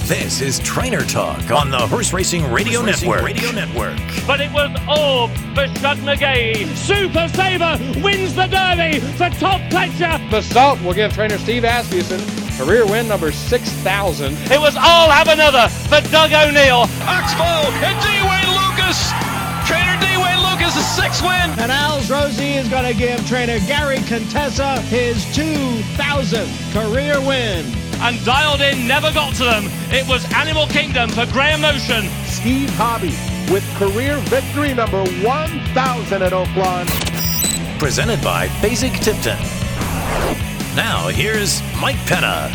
This is Trainer Talk on the Horse Racing Radio Network. But it was all for Shug McGee. Super Saver wins the Derby for Todd Pletcher. The Salt will give trainer Steve Asmussen career win number 6,000. It was all have another for Doug O'Neill. Oxbow and D-Wayne Lucas. Trainer D-Wayne Lucas' 6th win. And Al's Rosie is going to give trainer Gary Contessa his 2,000th career win. And Dialed In never got to them. It was Animal Kingdom for Graham Motion. Steve Hobby with career victory number 1,000 at Oaklawn. Presented by Fasig-Tipton. Now here's Mike Penna.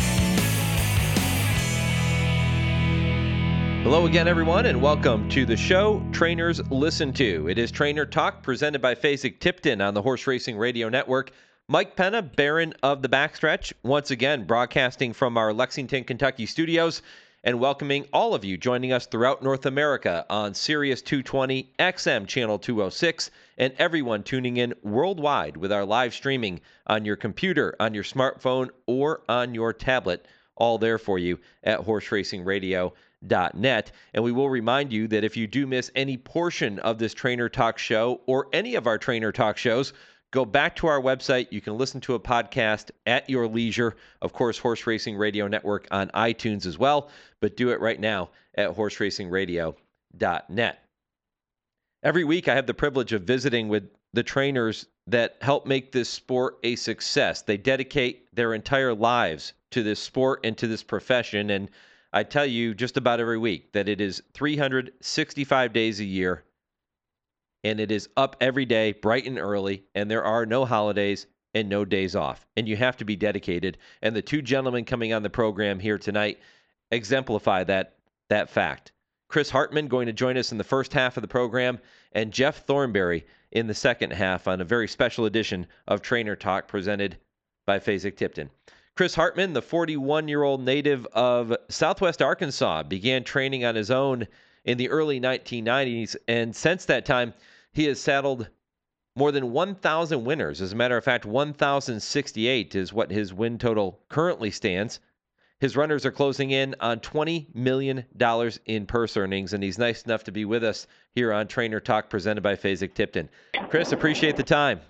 Hello again, everyone, and welcome to the show Trainers Listen To. It is Trainer Talk presented by Fasig-Tipton on the Horse Racing Radio Network. Mike Penna, Baron of the Backstretch, once again broadcasting from our Lexington, Kentucky studios and welcoming all of you joining us throughout North America on Sirius 220, XM Channel 206, and everyone tuning in worldwide with our live streaming on your computer, on your smartphone, or on your tablet, all there for you at horseracingradio.net. And we will remind you that if you do miss any portion of this Trainer Talk show or any of our Trainer Talk shows, go back to our website. You can listen to a podcast at your leisure. Of course, Horse Racing Radio Network on iTunes as well, but do it right now at horseracingradio.net. Every week, I have the privilege of visiting with the trainers that help make this sport a success. They dedicate their entire lives to this sport and to this profession, and I tell you just about every week that it is 365 days a year, and it is up every day, bright and early, and there are no holidays and no days off. And you have to be dedicated. And the two gentlemen coming on the program here tonight exemplify that fact. Chris Hartman going to join us in the first half of the program, and Jeff Thornberry in the second half on a very special edition of Trainer Talk presented by Fasig-Tipton. Chris Hartman, the 41-year-old native of Southwest Arkansas, began training on his own in the early 1990s, and since that time, he has saddled more than 1,000 winners. As a matter of fact, 1,068 is what his win total currently stands. His runners are closing in on $20 million in purse earnings, and he's nice enough to be with us here on Trainer Talk presented by Fasig-Tipton. Chris, appreciate the time.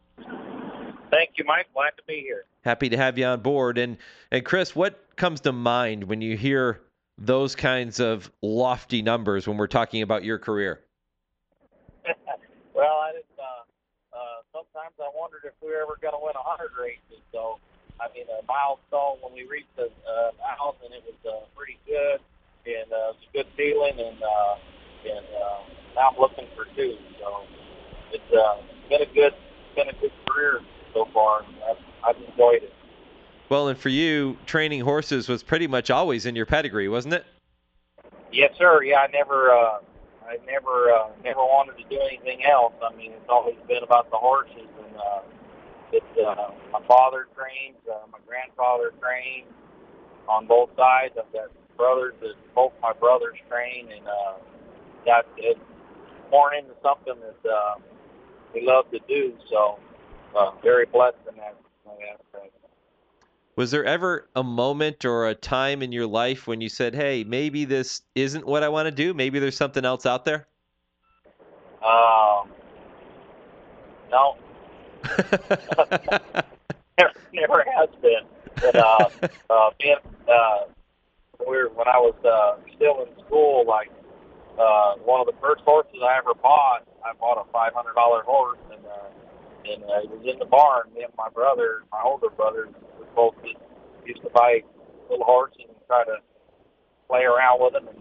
Thank you, Mike. Glad to be here. Happy to have you on board. And Chris, what comes to mind when you hear those kinds of lofty numbers when we're talking about your career? Well, sometimes I wondered if we were ever going to win 100 races. So, I mean, a milestone when we reached the 1,000, it was pretty good, and it was a good feeling. And now I'm looking for 2. So it's been a good career so far. I've enjoyed it. Well, and for you, training horses was pretty much always in your pedigree, wasn't it? Yes, sir. Yeah, I never wanted to do anything else. I mean, it's always been about the horses, and my father trained, my grandfather trained on both sides. I've got brothers that both my brothers train, and got it born into something that we love to do. So, very blessed in that aspect. Was there ever a moment or a time in your life when you said, hey, maybe this isn't what I want to do? Maybe there's something else out there? No. never has been. But when I was still in school, like one of the first horses I bought a $500 horse, and it was in the barn. Me and my brother, my older brothers, we both used to buy little horses and try to play around with them and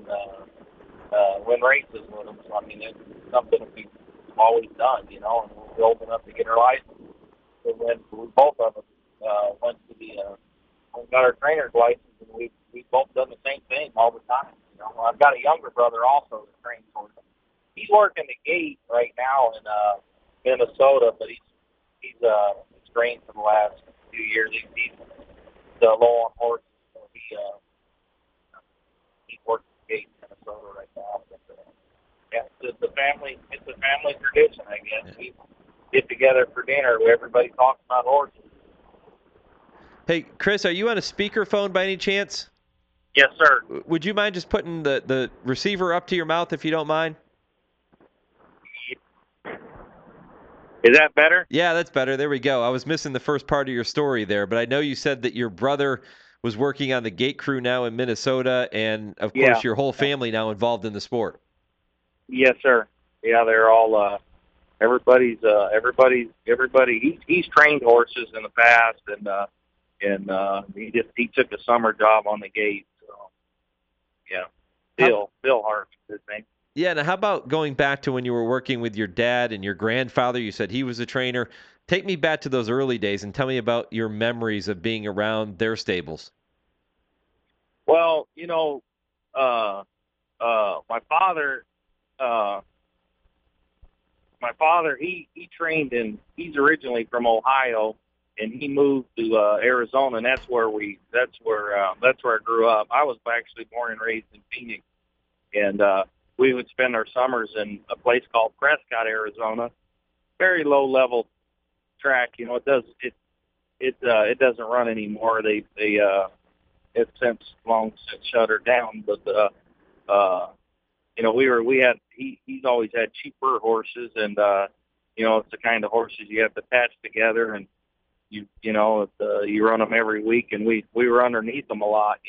win races with them. So, I mean, it's something that we've always done, you know, and we're old enough to get our license. So when we both of us went to we got our trainer's license, and we've both done the same thing all the time. You know, I've got a younger brother also that trains horses. He's working the gate right now in Minnesota, but he's trained for the last few years. He's low on horses, so he's working the gate in Minnesota right now. But, yeah, it's a family tradition, I guess. Yeah. We get together for dinner where everybody talks about horses. Hey, Chris, are you on a speakerphone by any chance? Yes, sir. Would you mind just putting the receiver up to your mouth if you don't mind? Is that better? Yeah, that's better. There we go. I was missing the first part of your story there, but I know you said that your brother was working on the gate crew now in Minnesota, and of course your whole family now involved in the sport. Yes, sir. Yeah, they're all everybody. He's trained horses in the past, and he took a summer job on the gate. So yeah, Bill Hart is his name. Yeah, now how about going back to when you were working with your dad and your grandfather? You said he was a trainer. Take me back to those early days and tell me about your memories of being around their stables. Well, my father, he trained he's originally from Ohio, and he moved to Arizona, and that's where I grew up. I was actually born and raised in Phoenix, and we would spend our summers in a place called Prescott, Arizona. Very low level track. It doesn't run anymore. It's long since shuttered down, but he's always had cheaper horses, and it's the kind of horses you have to patch together, and you run them every week, and we were underneath them a lot.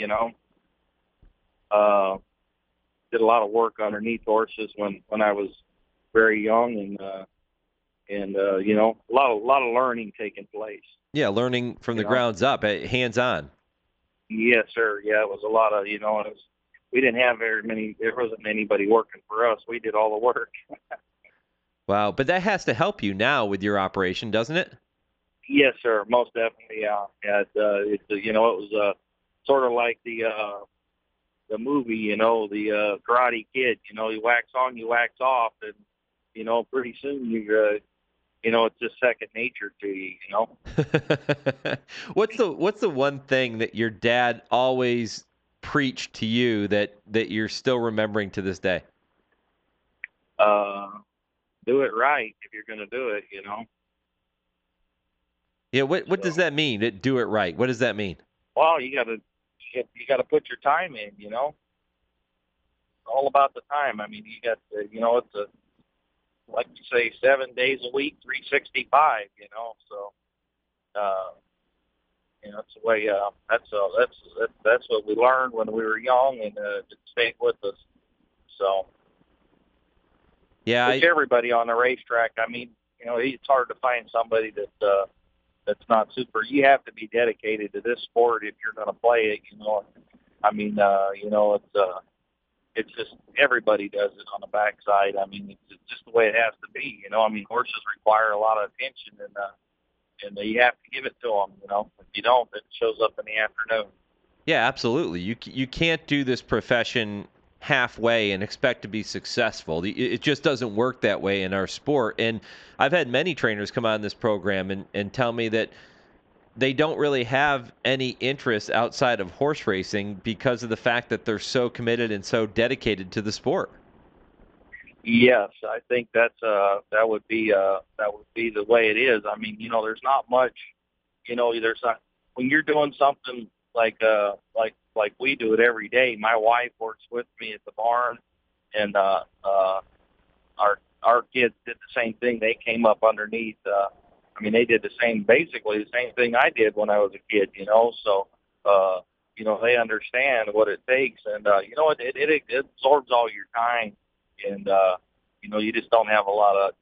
Did a lot of work underneath horses when I was very young, and a lot of learning taking place. Yeah, learning from the grounds up, hands on. Yes, sir. Yeah, it was a lot of we didn't have very many. There wasn't anybody working for us. We did all the work. Wow, but that has to help you now with your operation, doesn't it? Yes, sir. Most definitely. Yeah. It was sort of like the movie, the Karate Kid. You wax on, you wax off, and pretty soon it's just second nature to you. What's the one thing that your dad always preached to you that you're still remembering to this day? Do it right if you're going to do it. Yeah. What does that mean? Do it right. What does that mean? Well, you got to put your time in. It's all about the time. I mean, you got to, it's like you say, 7 days a week, 365. So it's the way. That's what we learned when we were young, and it stayed with us. So yeah, everybody on the racetrack. I mean, it's hard to find somebody that's not super. You have to be dedicated to this sport if you're going to play it. I mean, it's just everybody does it on the backside. I mean, it's just the way it has to be. I mean, horses require a lot of attention, and you have to give it to them. If you don't, it shows up in the afternoon. Yeah, absolutely. You can't do this profession halfway and expect to be successful. It just doesn't work that way in our sport. And I've had many trainers come on this program and tell me that they don't really have any interest outside of horse racing because of the fact that they're so committed and so dedicated to the sport. Yes, I think that would be the way it is. I mean, there's not much, there's not, when you're doing something like we do it every day. My wife works with me at the barn, and our kids did the same thing. They came up underneath. They did basically the same thing I did when I was a kid. So they understand what it takes, and it absorbs all your time, and you just don't have a lot of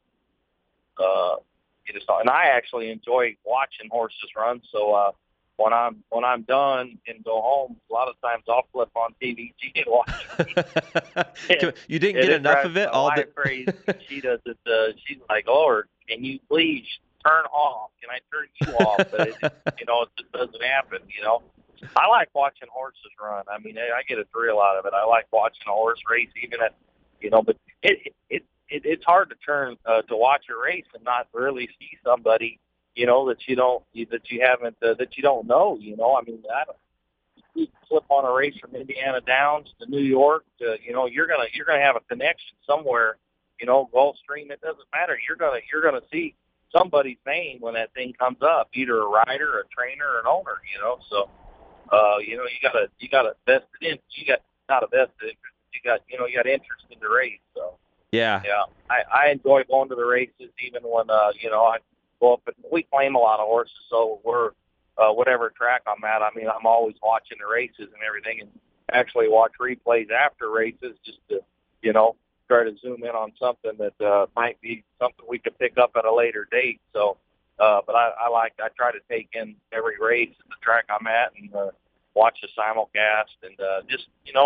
you just don't. And I actually enjoy watching horses run. So when I'm done and go home, a lot of times I'll flip on TVG and watch. You didn't get enough of it? All crazy. She does it. She's like, "Lord, can you please turn off? Can I turn you off?" But it just doesn't happen. I like watching horses run. I mean, I get a thrill out of it. I like watching a horse race, even at but it's hard to turn to watch a race and not really see somebody that you don't know. I mean, you flip on a race from Indiana Downs to New York. You're gonna have a connection somewhere. Gulfstream. It doesn't matter. You're gonna see somebody's name when that thing comes up, either a rider, a trainer, or an owner. So you got a vested in, you got not a vested interest, you got interest in the race. So Yeah. I enjoy going to the races, even when I go up and we claim a lot of horses, so we're whatever track I'm at. I mean, I'm always watching the races and everything, and actually watch replays after races just to try to zoom in on something that might be something we could pick up at a later date. So, but I try to take in every race at the track I'm at and watch the simulcast and just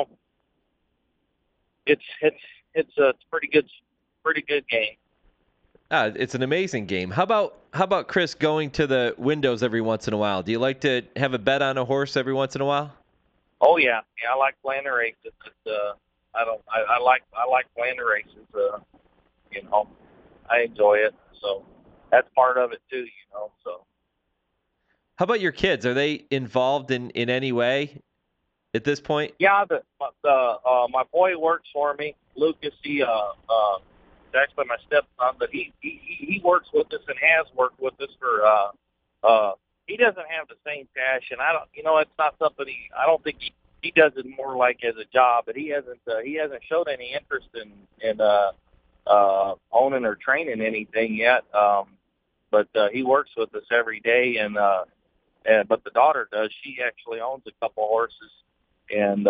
it's a pretty good game. It's an amazing game. How about Chris going to the windows every once in a while? Do you like to have a bet on a horse every once in a while? Oh yeah, I like playing the races. I like playing the races. I enjoy it. So that's part of it too. So. How about your kids? Are they involved in any way at this point? Yeah, my boy works for me, Lucas. He it's actually my stepson, but he works with us and has worked with us for. He doesn't have the same passion. I don't. It's not something I don't think he does it more like as a job, but he hasn't showed any interest in owning or training anything yet. But he works with us every day, but the daughter does. She actually owns a couple horses, and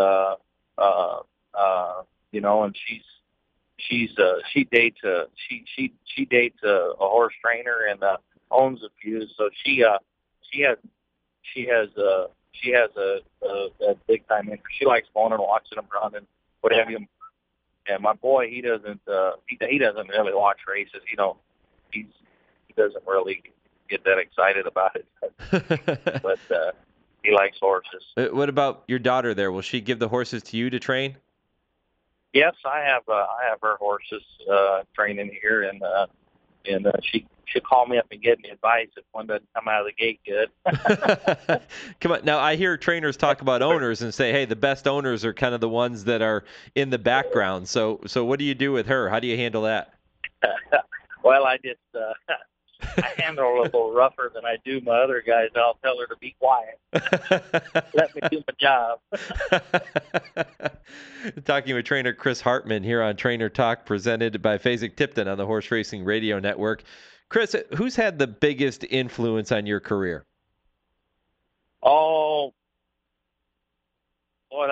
and she dates a horse trainer and owns a few. So she has a big time interest. She likes going and watching them run and what have you. And my boy, he doesn't really watch races. He doesn't really get that excited about it. But he likes horses. What about your daughter there? Will she give the horses to you to train? Yes, I have her horses training here, and she'll call me up and give me advice if one doesn't come out of the gate good. Come on. Now, I hear trainers talk about owners and say, hey, the best owners are kind of the ones that are in the background. So what do you do with her? How do you handle that? Well, I just I handle her a little rougher than I do my other guys. I'll tell her to be quiet. Let me do my job. Talking with trainer Chris Hartman here on Trainer Talk, presented by Fasig-Tipton on the Horse Racing Radio Network. Chris, who's had the biggest influence on your career? Oh, boy,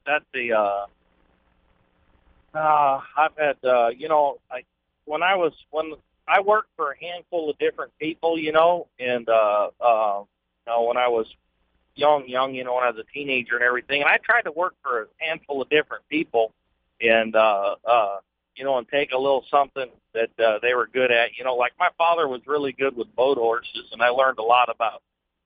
I've had when I worked for a handful of different people, and when I was young, when I was a teenager and everything, and I tried to work for a handful of different people, and and take a little something that they were good at. Like my father was really good with boat horses, and I learned a lot about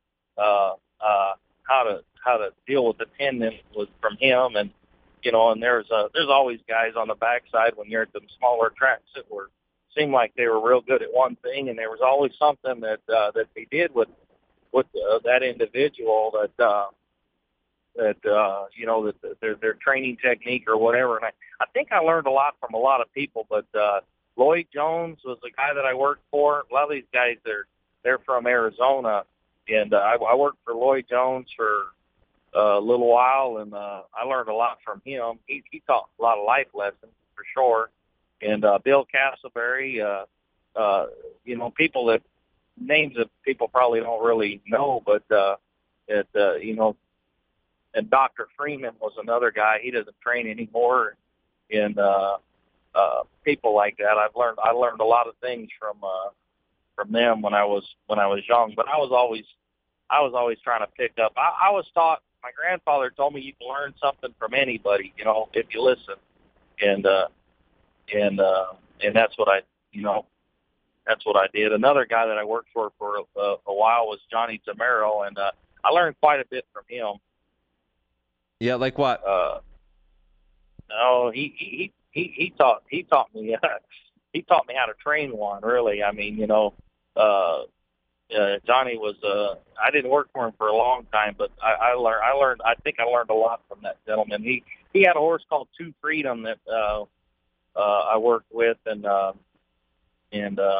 how to deal with the tendon from him, and and there's always guys on the backside when you're at them smaller tracks that seemed like they were real good at one thing, and there was always something that they did with that individual that their training technique or whatever. And I think I learned a lot from a lot of people, but Lloyd Jones was the guy that I worked for. A lot of these guys, they're from Arizona, and I worked for Lloyd Jones for a little while, and I learned a lot from him. He taught a lot of life lessons for sure. And Bill Castleberry, people names that people probably don't really know, but and Dr. Freeman was another guy. He doesn't train anymore, and people like that. I learned a lot of things from them when I was young. But I was always trying to pick up. I was taught. My grandfather told me you can learn something from anybody, if you listen, and that's what I did. Another guy that I worked for a while was Johnny Zamero, and I learned quite a bit from him. Yeah, like what? He taught me he taught me how to train one. Really, I mean, Johnny was I didn't work for him for a long time, but I learned. I think I learned a lot from that gentleman. He had a horse called Two Freedom that I worked with, and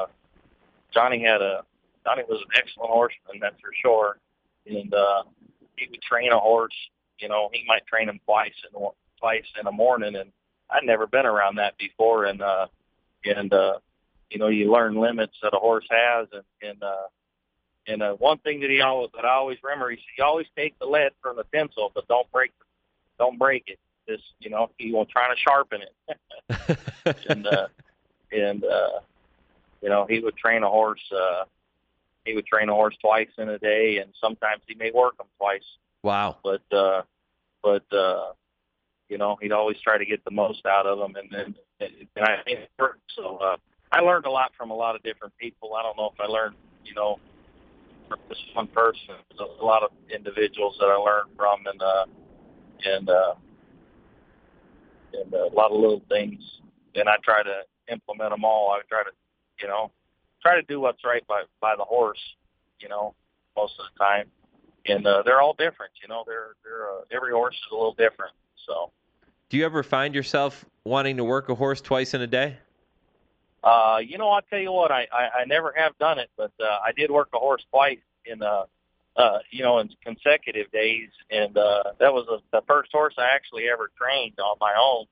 Johnny was an excellent horseman, that's for sure. And he would train a horse. You know, he might train him twice in the morning, and I'd never been around that before. And you know, you learn limits that a horse has, and one thing that I always remember, he always take the lead from the pencil, but don't break it. Just, you know, he will try to sharpen it. and you know, he would train a horse. He would train a horse twice in a day, and sometimes he may work him twice. Wow. But you know, he'd always try to get the most out of them, and I think it worked. So I learned a lot from a lot of different people. I don't know if I learned, you know, from this one person. There's a lot of individuals that I learned from, and a lot of little things, and I try to implement them all. I try to, you know, do what's right by the horse, you know, most of the time. And they're all different, you know. They're every horse is a little different. So, do you ever find yourself wanting to work a horse twice in a day? You know, I'll tell you what, I never have done it, but I did work a horse twice in you know, in consecutive days, and that was the first horse I actually ever trained on my own.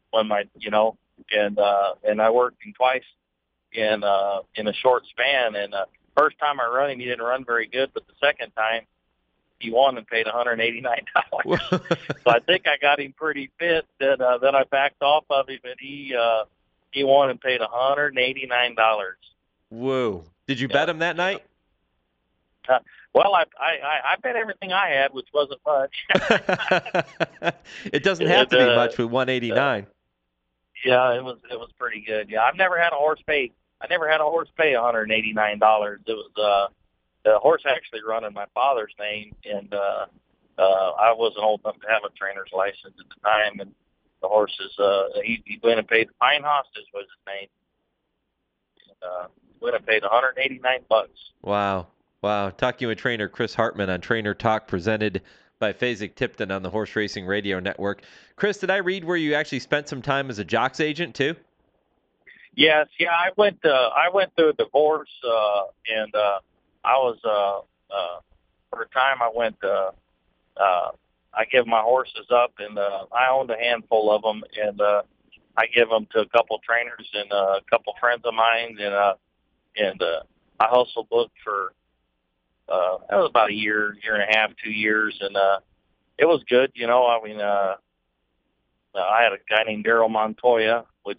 And I worked him twice in a short span. And first time I run him, he didn't run very good, but the second time he won and paid $189. So I think I got him pretty fit. Then I backed off of him, and he won and paid $189. Whoa! Did you bet him that night? Well, I bet everything I had, which wasn't much. It doesn't have to be much with $189. Yeah, it was pretty good. Yeah, I've never had a horse pay. I never had a horse pay $189. It was the horse actually run in my father's name, and I wasn't old enough to have a trainer's license at the time. And the horses, he went and paid. Pine Hostage was his name. And, went and paid $189. Wow. Talking with trainer Chris Hartman on Trainer Talk, presented by Fasig-Tipton on the Horse Racing Radio Network. Chris, did I read where you actually spent some time as a jocks agent too? Yes. Yeah, I went through a divorce, and I was for a time I went. I give my horses up, and I owned a handful of them, and I give them to a couple trainers and a couple friends of mine, and I hustled booked for. That was about a year and a half, 2 years, and it was good. You know, I mean, I had a guy named Daryl Montoya, which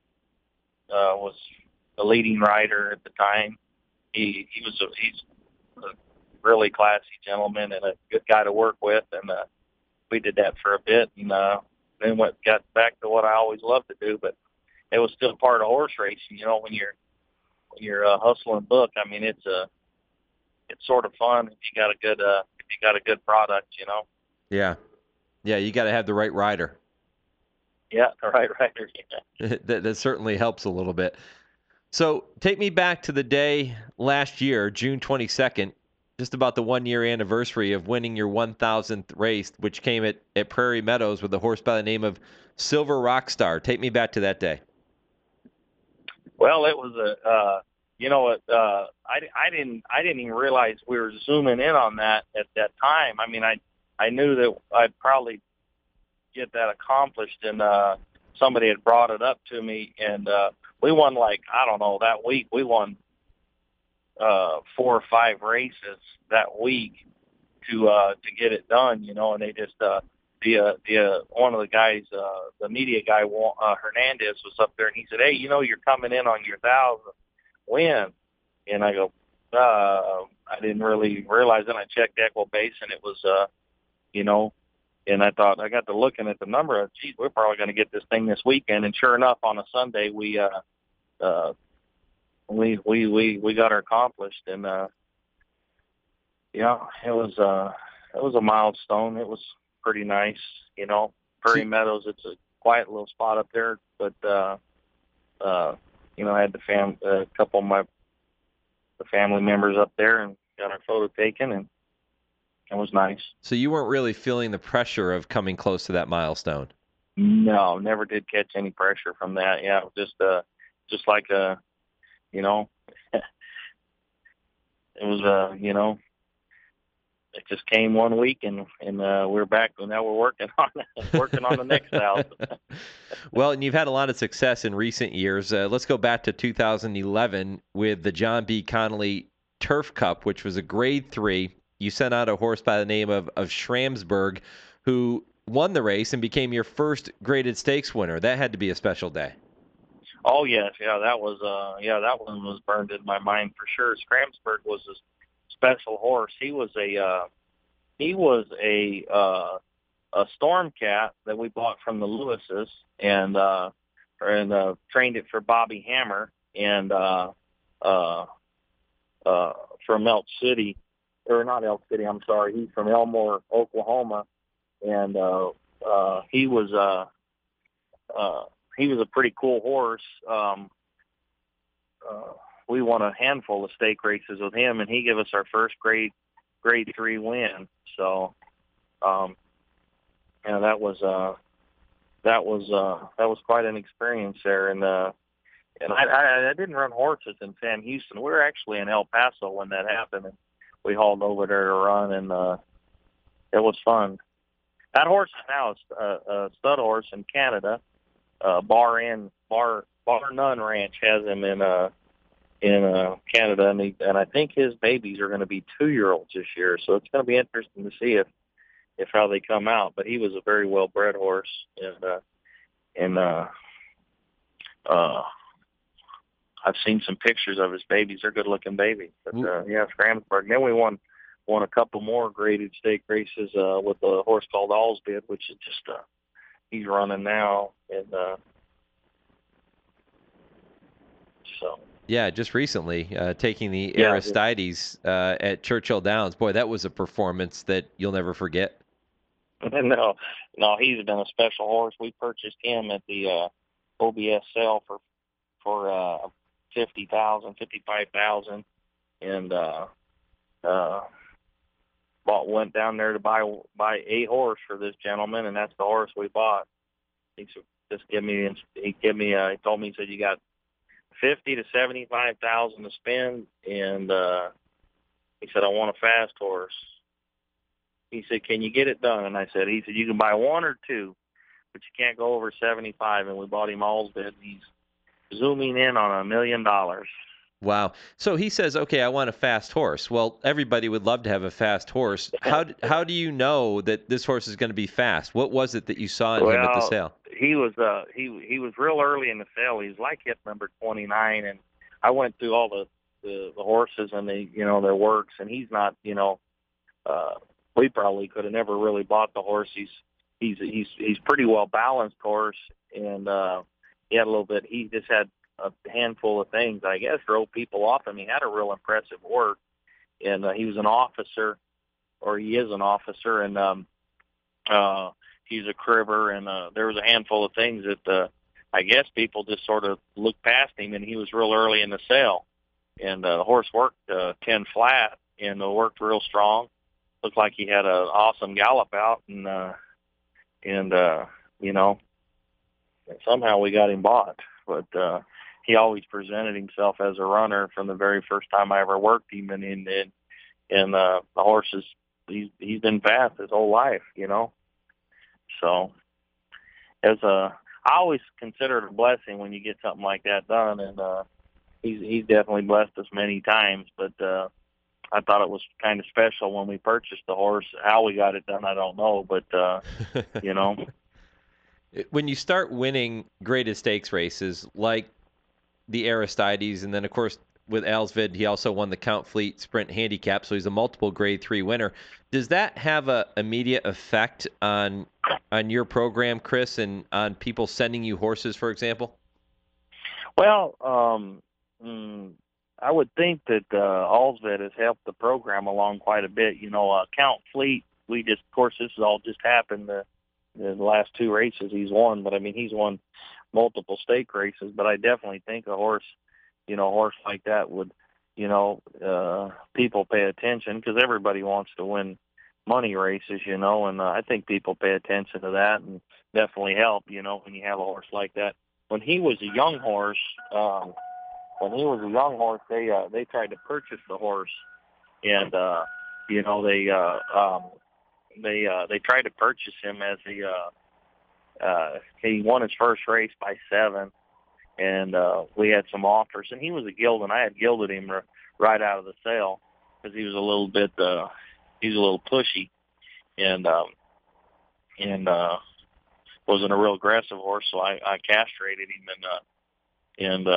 was the leading rider at the time. He's a really classy gentleman and a good guy to work with, and we did that for a bit, and then got back to what I always loved to do, but it was still part of horse racing. You know, when you're hustling book, I mean, it's sort of fun if you got a good product, you know. Yeah, you got to have the right rider. Yeah, the right rider. Yeah. that certainly helps a little bit. So take me back to the day last year, June 22nd, just about the 1-year anniversary of winning your 1,000th race, which came at Prairie Meadows with a horse by the name of Silver Rockstar. Take me back to that day. Well, it was you know what? I didn't even realize we were zooming in on that at that time. I mean, I knew that I'd probably get that accomplished, and somebody had brought it up to me, and we won, like, I don't know, that week we won 4 or 5 races that week to get it done, you know. And they just one of the guys, the media guy, Hernandez, was up there, and he said, "Hey, you know, you're coming in on your 1,000th win." And I go, I didn't really realize it. I checked Equibase, and it was, you know, and I thought, I got to looking at the number of, geez, we're probably going to get this thing this weekend. And sure enough, on a Sunday, we got her accomplished. And yeah, it was a milestone. It was pretty nice, you know. Prairie Meadows, it's a quiet little spot up there, but you know, I had a couple of the family members up there and got our photo taken, and it was nice. So you weren't really feeling the pressure of coming close to that milestone? No, never did catch any pressure from that. Yeah, just like you know, it was you know, it just came one week, and we're back, and now we're working on the next 1,000. Well, and you've had a lot of success in recent years. Let's go back to 2011 with the John B. Connolly Turf Cup, which was a Grade 3. You sent out a horse by the name of Schramsberg, who won the race and became your first graded stakes winner. That had to be a special day. Oh yes, that one was burned in my mind for sure. Schramsberg was a special horse. He was a storm cat that we bought from the Lewises and trained it for Bobby Hammer and from Elk City, or not Elk City, I'm sorry. He's from Elmore, Oklahoma, and he was a pretty cool horse. We won a handful of stake races with him, and he gave us our first grade 3 win. So, that was quite an experience there. And I didn't run horses in Sam Houston. We were actually in El Paso when that happened, and we hauled over there to run, and it was fun. That horse is now a stud horse in Canada. Bar None Ranch has him in Canada, and I think his babies are going to be 2-year-olds this year. So it's going to be interesting to see if how they come out. But he was a very well bred horse, and I've seen some pictures of his babies. They're good looking babies. But Schramsberg. And then we won a couple more graded stake races with a horse called Allsbid, which is just he's running now, and so. Yeah, just recently taking the Aristides at Churchill Downs. Boy, that was a performance that you'll never forget. No, he's been a special horse. We purchased him at the OBS sale for $55,000, and went down there to buy a horse for this gentleman, and that's the horse we bought. He told me, he said, you got $50,000 to $75,000 to spend, and he said, I want a fast horse. He said, can you get it done? And he said, you can buy one or two, but you can't go over 75. And we bought him Allsbid. He's zooming in on $1 million. Wow. So he says, okay, I want a fast horse. Well, everybody would love to have a fast horse. How do you know that this horse is going to be fast? What was it that you saw in him at the sale? He was real early in the sale. He's like hip number 29, and I went through all the horses and their works, and he's not, we probably could have never really bought the horse. He's pretty well balanced horse, and he had a little bit. He just had a handful of things, I guess, drove people off him. He had a real impressive work, and he was an officer, or he is an officer, and he's a cribber, and there was a handful of things that I guess people just sort of looked past him, and he was real early in the sale. And the horse worked 10 flat, and worked real strong. Looked like he had an awesome gallop out, and somehow we got him bought. But he always presented himself as a runner from the very first time I ever worked him, and the horse he's been fast his whole life, So I always consider it a blessing when you get something like that done, and he's definitely blessed us many times. But I thought it was kind of special when we purchased the horse. How we got it done, I don't know, but When you start winning graded stakes races like the Aristides, and then of course with Allsbid, he also won the Count Fleet Sprint Handicap, so he's a multiple Grade 3 winner. Does that have a immediate effect on your program, Chris, and on people sending you horses, for example? Well, I would think that Allsbid has helped the program along quite a bit. Count Fleet, of course, this has all just happened. The last 2 races he's won, but I mean, he's won multiple stake races. But I definitely think a horse like that would, people pay attention, because everybody wants to win money races, and I think people pay attention to that, and definitely help, when you have a horse like that. When he was a young horse, they tried to purchase the horse, and you know, they tried to purchase him as he won his first race by 7, and we had some offers, and he was a gild, and I had gilded him right out of the sale because he was a little bit pushy, and wasn't a real aggressive horse, so I castrated him, and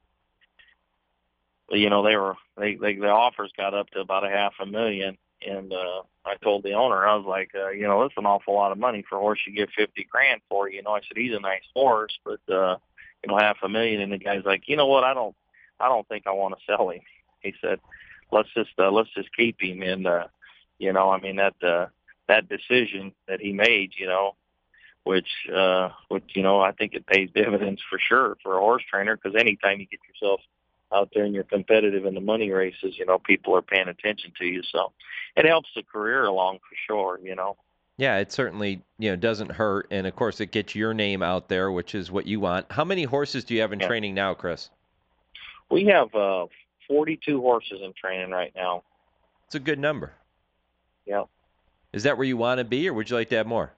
you know, the offers got up to about $500,000, and I told the owner, I was like, you know, that's an awful lot of money for a horse you give $50,000 for. You know, I said, he's a nice horse, but you know, $500,000, and the guy's like, you know what, I don't think I want to sell him. He said, let's just keep him, and you know, I mean, that decision that he made, you know, which you know, I think it pays dividends for sure for a horse trainer, because anytime you get yourself out there and you're competitive in the money races, you know, people are paying attention to you. So it helps the career along for sure, you know. Yeah, it certainly, you know, doesn't hurt. And of course it gets your name out there, which is what you want. How many horses do you have in training now, Chris? We have 42 horses in training right now. It's a good number. Yeah. Is that where you want to be, or would you like to have more?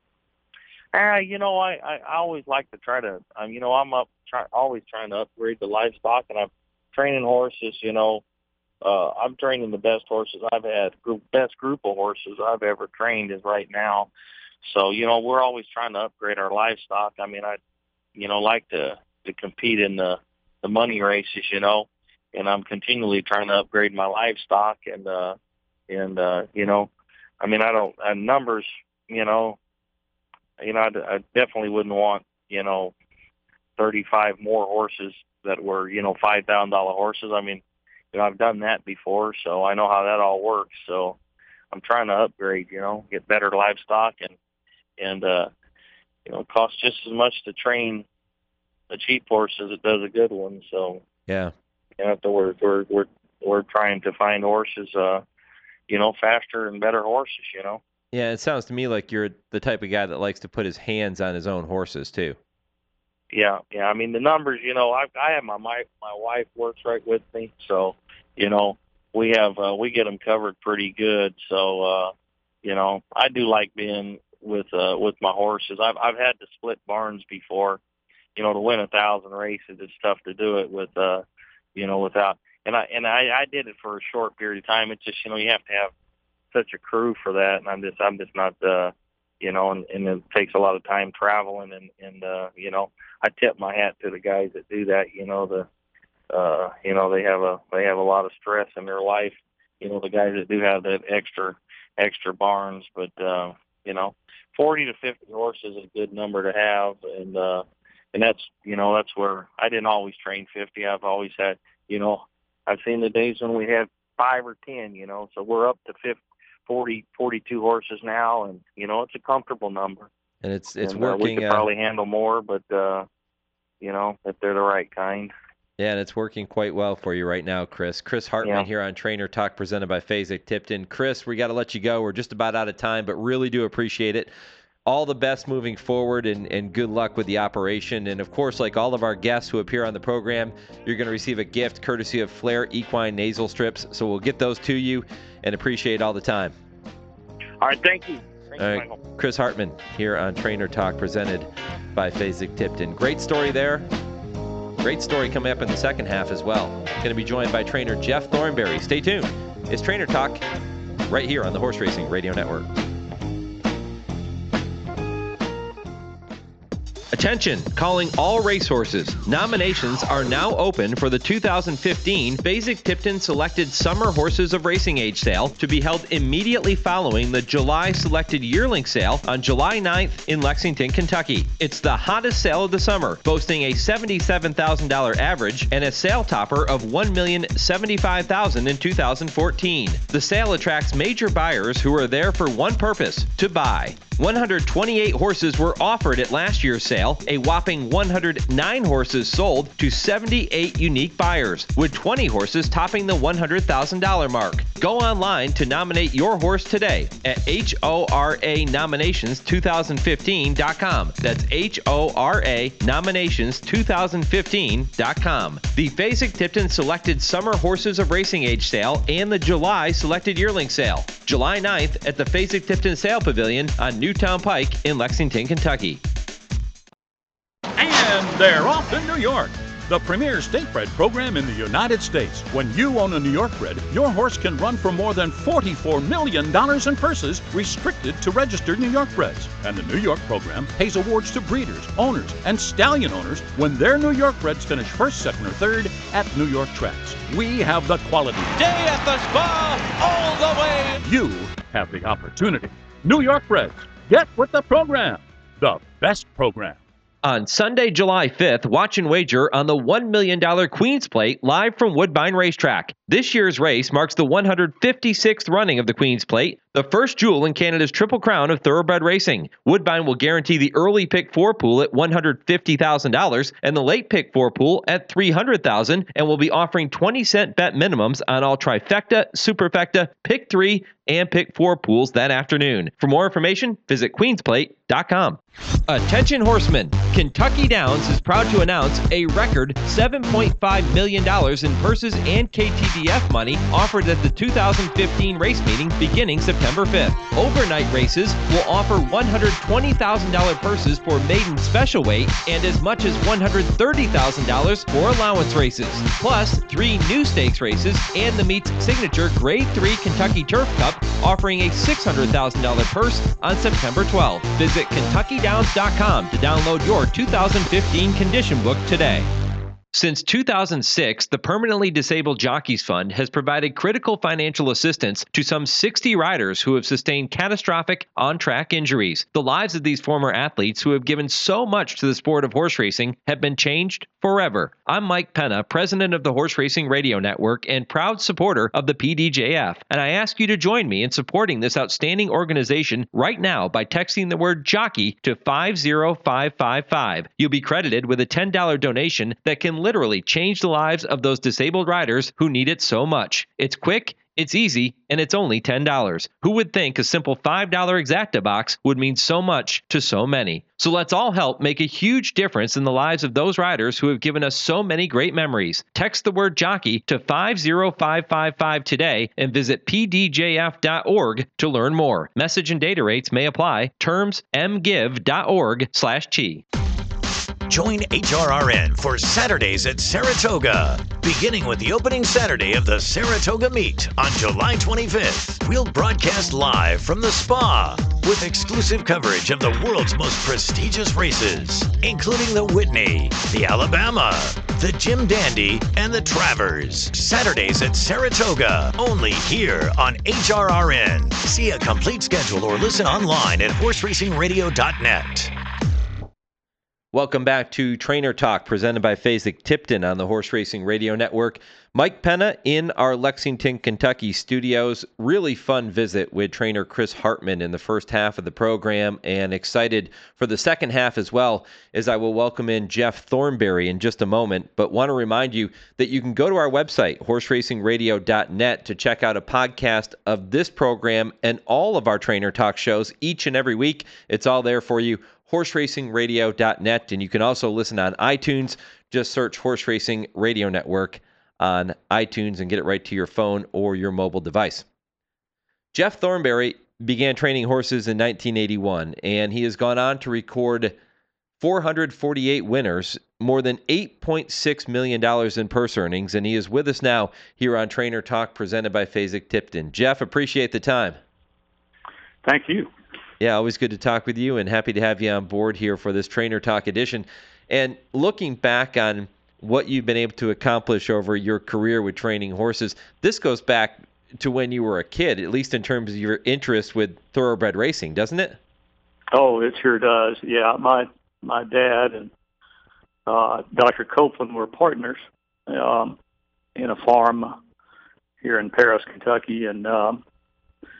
You know, I always like to try to, you know, I'm always trying to upgrade the livestock, and I'm training horses, you know. I'm training the best horses I've had. Best group of horses I've ever trained is right now. So, you know, we're always trying to upgrade our livestock. I mean, I, you know, like to compete in the money races, you know, and I'm continually trying to upgrade my livestock, and you know, I mean, numbers, you know, I definitely wouldn't want, you know, 35 more horses that were, you know, $5,000 horses. I mean, you know, I've done that before, so I know how that all works. So I'm trying to upgrade, you know, get better livestock, and you know, it costs just as much to train a cheap horse as it does a good one. So yeah, you know, we're trying to find horses, you know, faster and better horses, you know. Yeah, it sounds to me like you're the type of guy that likes to put his hands on his own horses too. Yeah. I mean, the numbers, you know, I have my wife works right with me, so you know, we get them covered pretty good. So you know, I do like being with my horses. I've had to split barns before, you know, to win 1,000 races. It's tough to do it with you know, without. And I did it for a short period of time. It's just, you know, you have to have such a crew for that, and I'm just not you know, and it takes a lot of time traveling, and you know, I tip my hat to the guys that do that. You know, you know, they have a lot of stress in their life. You know, the guys that do have that extra barns, but you know, 40 to 50 horses is a good number to have, and that's, you know, that's where I didn't always train 50. I've always had, you know, I've seen the days when we had 5 or 10. You know, so we're up to 42 horses now, and you know, it's a comfortable number. And it's working. We could probably handle more, but you know, if they're the right kind. Yeah, and it's working quite well for you right now, Chris. Chris Hartman here on Trainer Talk, presented by Fasig-Tipton. Chris, we got to let you go. We're just about out of time, but really do appreciate it. All the best moving forward, and good luck with the operation. And, of course, like all of our guests who appear on the program, you're going to receive a gift courtesy of Flair Equine Nasal Strips. So we'll get those to you, and appreciate all the time. All right, thank you. All right, Chris Hartman here on Trainer Talk, presented by Fasig-Tipton. Great story there. Great story coming up in the second half as well. Going to be joined by trainer Jeff Thornberry. Stay tuned. It's Trainer Talk right here on the Horse Racing Radio Network. Attention, calling all racehorses. Nominations are now open for the 2015 Fasig-Tipton Selected Summer Horses of Racing Age sale, to be held immediately following the July Selected Yearling sale on July 9th in Lexington, Kentucky. It's the hottest sale of the summer, boasting a $77,000 average and a sale topper of $1,075,000 in 2014. The sale attracts major buyers who are there for one purpose: to buy. 128 horses were offered at last year's sale, sale, a whopping 109 horses sold to 78 unique buyers, with 20 horses topping the $100,000 mark. Go online to nominate your horse today at HORA-nominations2015.com. That's HORA-nominations2015.com. The Fasig-Tipton Selected Summer Horses of Racing Age Sale and the July Selected Yearling Sale. July 9th at the Fasig-Tipton Sale Pavilion on Newtown Pike in Lexington, Kentucky. And they're off to New York, the premier state bred program in the United States. When you own a New York bred, your horse can run for more than $44 million in purses restricted to registered New York breds. And the New York program pays awards to breeders, owners, and stallion owners when their New York breds finish first, second, or third at New York tracks. We have the quality. Day at the Spa, all the way. You have the opportunity. New York breds, get with the program. The best program. On Sunday, July 5th, watch and wager on the $1 million Queen's Plate live from Woodbine Racetrack. This year's race marks the 156th running of the Queen's Plate, the first jewel in Canada's Triple Crown of thoroughbred racing. Woodbine will guarantee the early pick 4 pool at $150,000 and the late pick 4 pool at $300,000, and will be offering 20-cent bet minimums on all trifecta, superfecta, pick 3, and pick 4 pools that afternoon. For more information, visit queensplate.com. Attention horsemen, Kentucky Downs is proud to announce a record $7.5 million in purses and KTDF money offered at the 2015 race meeting beginning September 5th. Overnight races will offer $120,000 purses for maiden special weight and as much as $130,000 for allowance races, plus 3 new stakes races and the meet's signature Grade 3 Kentucky Turf Cup offering a $600,000 purse on September 12th. Visit KentuckyDowns.com to download your 2015 condition book today. Since 2006, the Permanently Disabled Jockeys Fund has provided critical financial assistance to some 60 riders who have sustained catastrophic on-track injuries. The lives of these former athletes who have given so much to the sport of horse racing have been changed forever. I'm Mike Penna, president of the Horse Racing Radio Network and proud supporter of the PDJF, and I ask you to join me in supporting this outstanding organization right now by texting the word jockey to 50555. You'll be credited with a $10 donation that can literally change the lives of those disabled riders who need it so much. It's quick, it's easy, and it's only $10. Who would think a simple $5 Exacta box would mean so much to so many? So let's all help make a huge difference in the lives of those riders who have given us so many great memories. Text the word jockey to 50555 today and visit pdjf.org to learn more. Message and data rates may apply. Terms mgive.org/T. Join HRRN for Saturdays at Saratoga. Beginning with the opening Saturday of the Saratoga Meet on July 25th, we'll broadcast live from the Spa with exclusive coverage of the world's most prestigious races, including the Whitney, the Alabama, the Jim Dandy, and the Travers. Saturdays at Saratoga, only here on HRRN. See a complete schedule or listen online at horseracingradio.net. Welcome back to Trainer Talk, presented by Fasig-Tipton on the Horse Racing Radio Network. Mike Penna in our Lexington, Kentucky studios. Really fun visit with trainer Chris Hartman in the first half of the program, and excited for the second half as well, as I will welcome in Jeff Thornberry in just a moment. But want to remind you that you can go to our website, horseracingradio.net, to check out a podcast of this program and all of our Trainer Talk shows each and every week. It's all there for you. horseracingradio.net, and you can also listen on iTunes. Just search Horse Racing Radio Network on iTunes and get it right to your phone or your mobile device. Jeff Thornberry began training horses in 1981, and he has gone on to record 448 winners, more than $8.6 million in purse earnings, and he is with us now here on Trainer Talk, presented by Fasig-Tipton. Jeff, appreciate the time. Thank you. Yeah, always good to talk with you, and happy to have you on board here for this Trainer Talk edition. And looking back on what you've been able to accomplish over your career with training horses, this goes back to when you were a kid, at least in terms of your interest with thoroughbred racing, doesn't it? Oh, it sure does. Yeah, my dad and Dr. Copeland were partners in a farm here in Paris, Kentucky, and I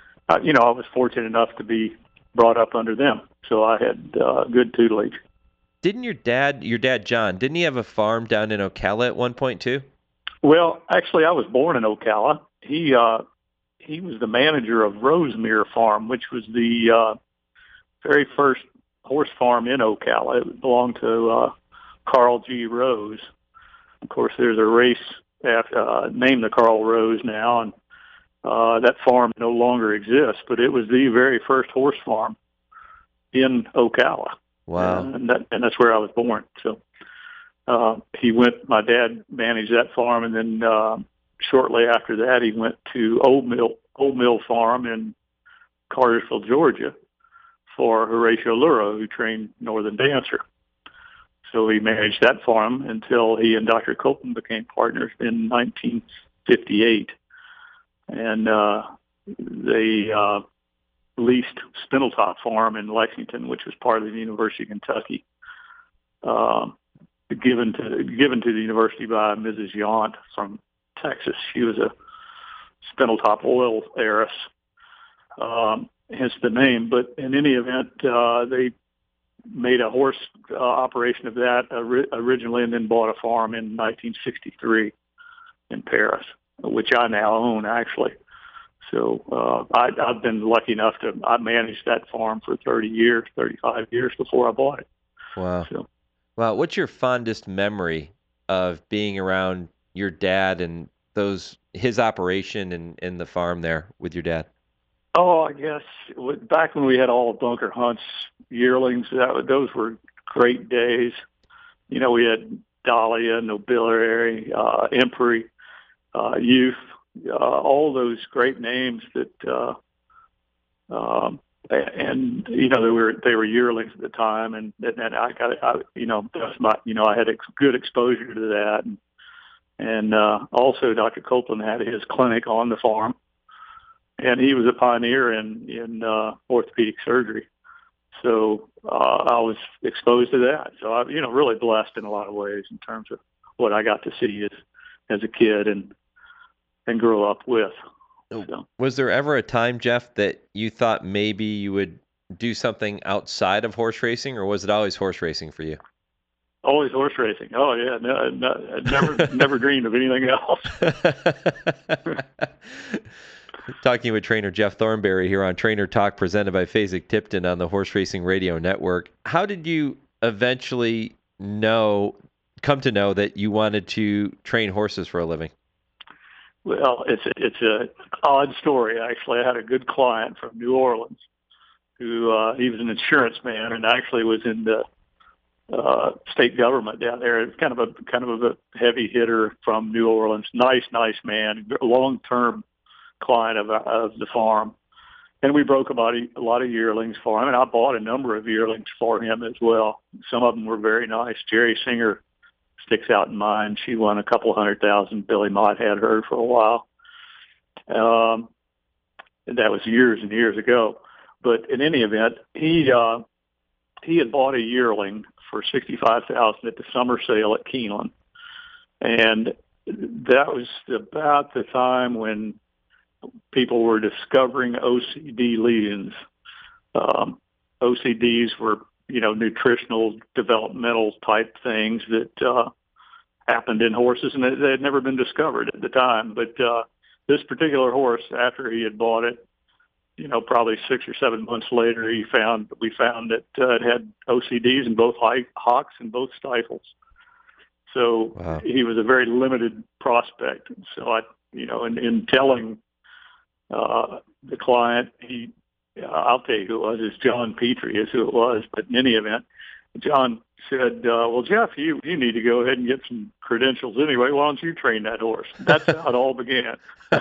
was fortunate enough to be brought up under them, so I had good tutelage. Didn't your dad John, didn't he have a farm down in Ocala at one point too? Well, actually, I was born in Ocala. He was the manager of Rosemere Farm, which was the very first horse farm in Ocala. It belonged to Carl G. Rose. Of course, there's a race named the Carl Rose now, and that farm no longer exists. But it was the very first horse farm in Ocala. Wow. And that's where I was born. So my dad managed that farm, and then shortly after that, he went to Old Mill Farm in Cartersville, Georgia, for Horatio Luro, who trained Northern Dancer. So he managed that farm until he and Dr. Copeland became partners in 1958. And they leased Spindletop Farm in Lexington, which was part of the University of Kentucky, given to the university by Mrs. Yount from Texas. She was a Spindletop oil heiress, hence the name. But in any event, they made a horse operation of that originally, and then bought a farm in 1963 in Paris, which I now own, actually. So I've been lucky enough I managed that farm for 35 years before I bought it. Wow. So, wow. What's your fondest memory of being around your dad and his operation and the farm there with your dad? Oh, I guess back when we had all of Bunker Hunt's yearlings, those were great days. You know, we had Dahlia, Nobiliary, Empery, Youth, all those great names that, and you know, they were yearlings at the time, and I had good exposure to that, and also Dr. Copeland had his clinic on the farm, and he was a pioneer in orthopedic surgery. So I was exposed to that. So I, really blessed in a lot of ways in terms of what I got to see as a kid and grow up with. So. Was there ever a time, Jeff, that you thought maybe you would do something outside of horse racing, or was it always horse racing for you? Always horse racing. Oh yeah, no, never dreamed of anything else. Talking with trainer Jeff Thornberry here on Trainer Talk, presented by Fasig-Tipton on the Horse Racing Radio Network. How did you eventually come to know that you wanted to train horses for a living? Well, it's an odd story, actually. I had a good client from New Orleans who he was an insurance man and actually was in the state government down there. It's kind of a heavy hitter from New Orleans. Nice man, long-term client of the farm. And we broke a lot of yearlings for him, and I bought a number of yearlings for him as well. Some of them were very nice. Jerry Singer sticks out in mind. She won a couple $100,000. Billy Mott had her for a while. And that was years and years ago. But in any event, he had bought a yearling for $65,000 at the summer sale at Keeneland. And that was about the time when people were discovering OCD lesions. OCDs were, nutritional, developmental type things that happened in horses, and they had never been discovered at the time. But this particular horse, after he had bought it, probably 6 or 7 months later, we found that it had OCDs in both hocks and both stifles. So wow. He was a very limited prospect. So in telling the client, I'll tell you who it was. It's John Petrie is who it was. But in any event, John said, well, Jeff, you need to go ahead and get some credentials anyway. Why don't you train that horse? That's how it all began.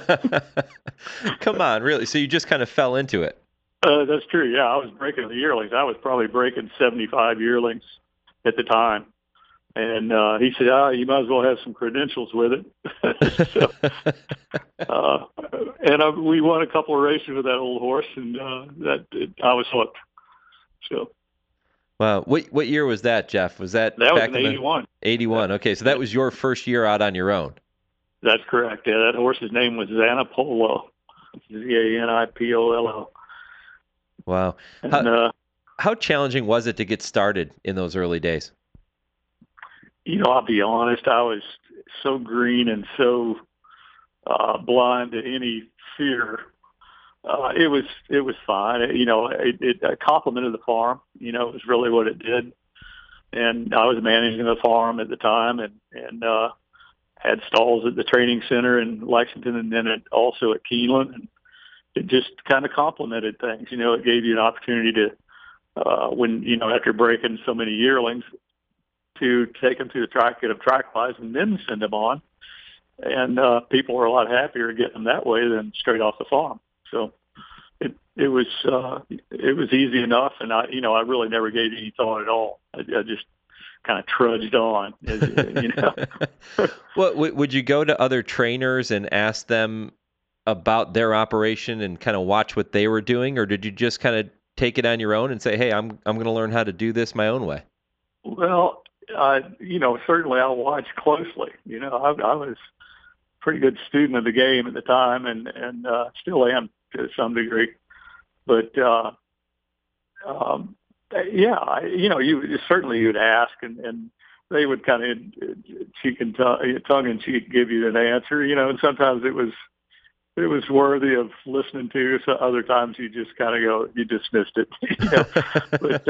Come on, really? So you just kind of fell into it? That's true, yeah. I was breaking the yearlings. I was probably breaking 75 yearlings at the time. And he said, you might as well have some credentials with it. We won a couple of races with that old horse, and I was hooked. So. Wow. What year was that, Jeff? Was that back in 81. 81. Okay, so that was your first year out on your own. That's correct. Yeah, that horse's name was Zanipolo. Zanipolo. Wow. And How challenging was it to get started in those early days? I'll be honest, I was so green and so blind to any fear. It was fine. It complemented the farm. It was really what it did. And I was managing the farm at the time, and had stalls at the training center in Lexington, and then also at Keeneland. And it just kind of complemented things. It gave you an opportunity to, when after breaking so many yearlings, to take them to the track, get them track wise, and then send them on. And people were a lot happier getting them that way than straight off the farm. So it was easy enough, and I really never gave any thought at all. I just kind of trudged on. Well, would you go to other trainers and ask them about their operation and kind of watch what they were doing, or did you just kind of take it on your own and say, "Hey, I'm going to learn how to do this my own way"? Well, certainly I watched closely. I was a pretty good student of the game at the time, and still am to some degree. But you'd ask, and they would kind of tongue in cheek give you an answer. And sometimes it was worthy of listening to. So other times you just kind of you dismissed it. But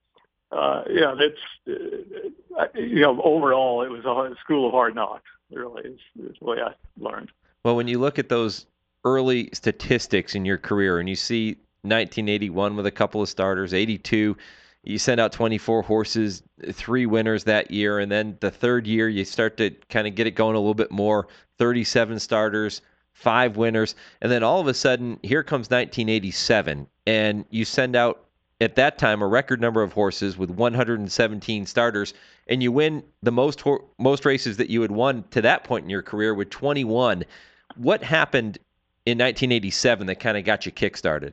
overall it was a school of hard knocks. Really, is the way I learned. Well, when you look at those early statistics in your career, and you see 1981 with a couple of starters, 82, you send out 24 horses, 3 winners that year, and then the third year you start to kind of get it going a little bit more, 37 starters, 5 winners, and then all of a sudden here comes 1987, and you send out at that time a record number of horses with 117 starters, and you win the most races that you had won to that point in your career with 21. What happened in 1987 that kind of got you kick-started?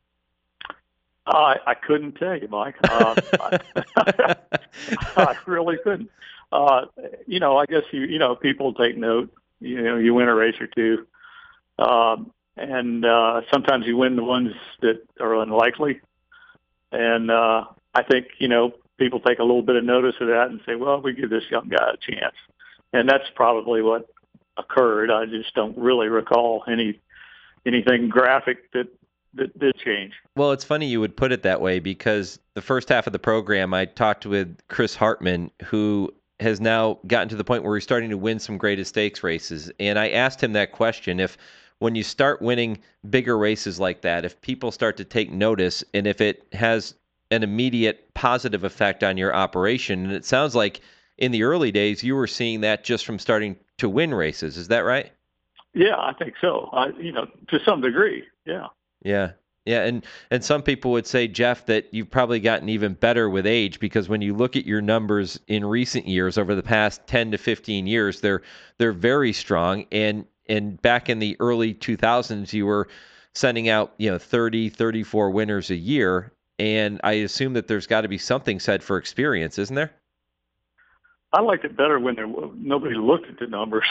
I couldn't tell you, Mike. I really couldn't. I guess people take note. You win a race or two, and sometimes you win the ones that are unlikely. And I think people take a little bit of notice of that and say, "Well, we give this young guy a chance," and that's probably what occurred. I just don't really recall anything graphic that did change. Well, it's funny you would put it that way, because the first half of the program I talked with Chris Hartman, who has now gotten to the point where he's starting to win some greatest stakes races. And I asked him that question, if when you start winning bigger races like that, if people start to take notice and if it has an immediate positive effect on your operation. And it sounds like in the early days you were seeing that just from starting to win races. Is that right? Yeah, I think so. To some degree. Yeah. Yeah. Yeah, and some people would say, Jeff, that you've probably gotten even better with age, because when you look at your numbers in recent years, over the past 10 to 15 years, they're very strong. And back in the early 2000s, you were sending out 30, 34 winners a year, and I assume that there's got to be something said for experience, isn't there? I liked it better when nobody looked at the numbers.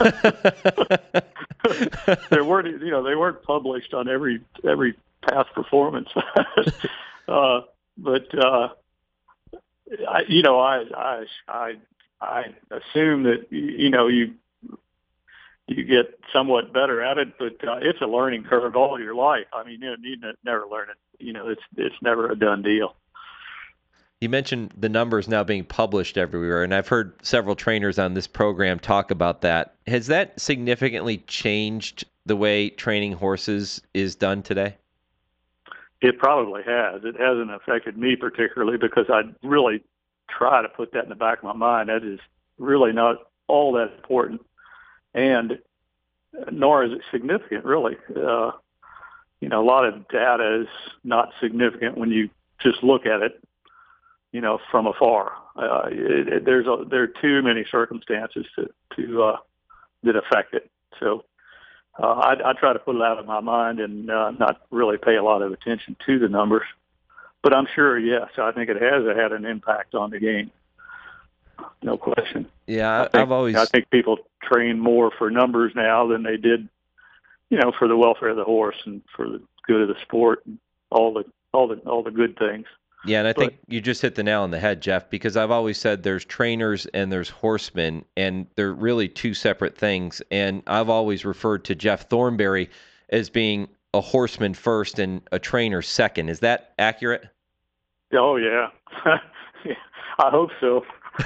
They weren't published on every past performance. I assume that you get somewhat better at it, but it's a learning curve all your life. I mean, you never learn it. It's never a done deal. You mentioned the numbers now being published everywhere, and I've heard several trainers on this program talk about that. Has that significantly changed the way training horses is done today? It probably has. It hasn't affected me particularly, because I really try to put that in the back of my mind. That is really not all that important, and nor is it significant, really. A lot of data is not significant when you just look at it, from afar. There are too many circumstances that affect it. So I try to put it out of my mind and not really pay a lot of attention to the numbers. But I'm sure, yes, I think it has had an impact on the game. No question. Yeah, I think people train more for numbers now than they did, for the welfare of the horse and for the good of the sport and all the good things. Yeah, and I think you just hit the nail on the head, Jeff, because I've always said there's trainers and there's horsemen, and they're really two separate things. And I've always referred to Jeff Thornberry as being a horseman first and a trainer second. Is that accurate? Oh, yeah. I hope so.